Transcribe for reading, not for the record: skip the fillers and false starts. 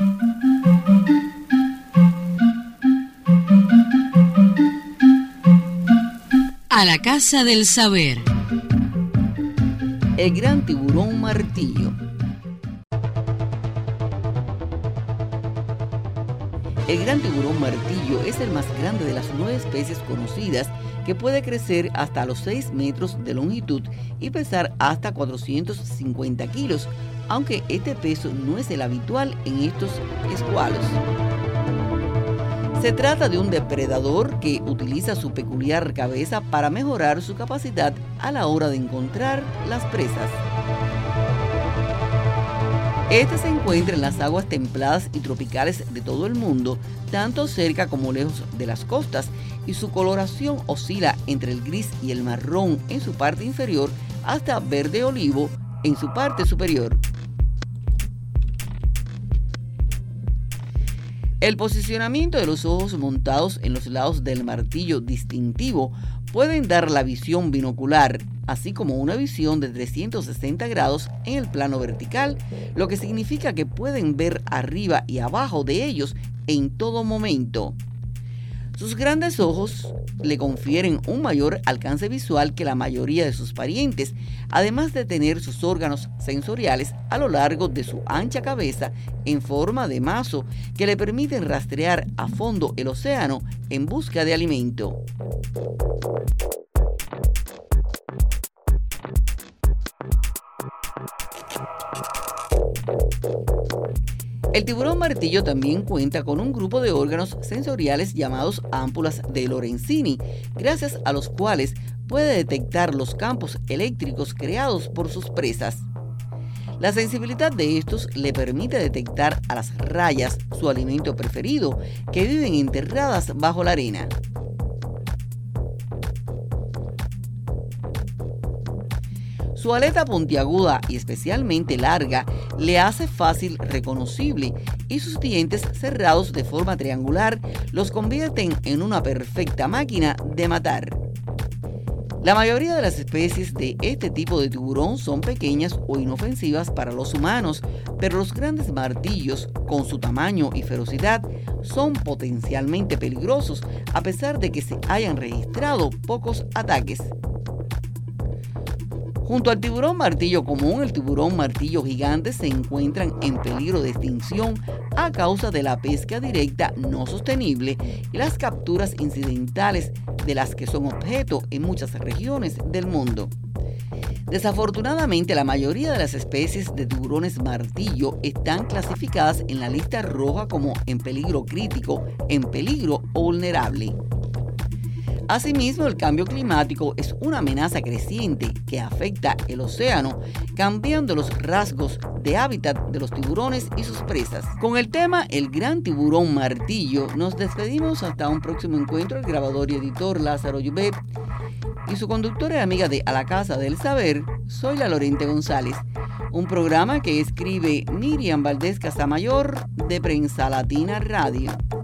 A la Casa del Saber. El gran tiburón martillo. El gran tiburón martillo es el más grande de las 9 especies conocidas, que puede crecer hasta los 6 metros de longitud y pesar hasta 450 kilos, aunque este peso no es el habitual en estos escualos. Se trata de un depredador que utiliza su peculiar cabeza para mejorar su capacidad a la hora de encontrar las presas. Este se encuentra en las aguas templadas y tropicales de todo el mundo, tanto cerca como lejos de las costas, y su coloración oscila entre el gris y el marrón en su parte inferior hasta verde olivo en su parte superior. El posicionamiento de los ojos montados en los lados del martillo distintivo pueden dar la visión binocular, así como una visión de 360 grados en el plano vertical, lo que significa que pueden ver arriba y abajo de ellos en todo momento. Sus grandes ojos le confieren un mayor alcance visual que la mayoría de sus parientes, además de tener sus órganos sensoriales a lo largo de su ancha cabeza en forma de mazo que le permiten rastrear a fondo el océano en busca de alimento. El tiburón martillo también cuenta con un grupo de órganos sensoriales llamados ámpulas de Lorenzini, gracias a los cuales puede detectar los campos eléctricos creados por sus presas. La sensibilidad de estos le permite detectar a las rayas, su alimento preferido, que viven enterradas bajo la arena. Su aleta puntiaguda y especialmente larga le hace fácil reconocible, y sus dientes cerrados de forma triangular los convierten en una perfecta máquina de matar. La mayoría de las especies de este tipo de tiburón son pequeñas o inofensivas para los humanos, pero los grandes martillos, con su tamaño y ferocidad, son potencialmente peligrosos, a pesar de que se hayan registrado pocos ataques. Junto al tiburón martillo común, el tiburón martillo gigante se encuentran en peligro de extinción a causa de la pesca directa no sostenible y las capturas incidentales de las que son objeto en muchas regiones del mundo. Desafortunadamente, la mayoría de las especies de tiburones martillo están clasificadas en la lista roja como en peligro crítico, en peligro o vulnerable. Asimismo, el cambio climático es una amenaza creciente que afecta el océano, cambiando los rasgos de hábitat de los tiburones y sus presas. Con el tema El gran tiburón martillo, nos despedimos hasta un próximo encuentro. El grabador y editor Lázaro Yubet y su conductora y amiga de A la Casa del Saber, soy la Lorente González. Un programa que escribe Miriam Valdés Casamayor de Prensa Latina Radio.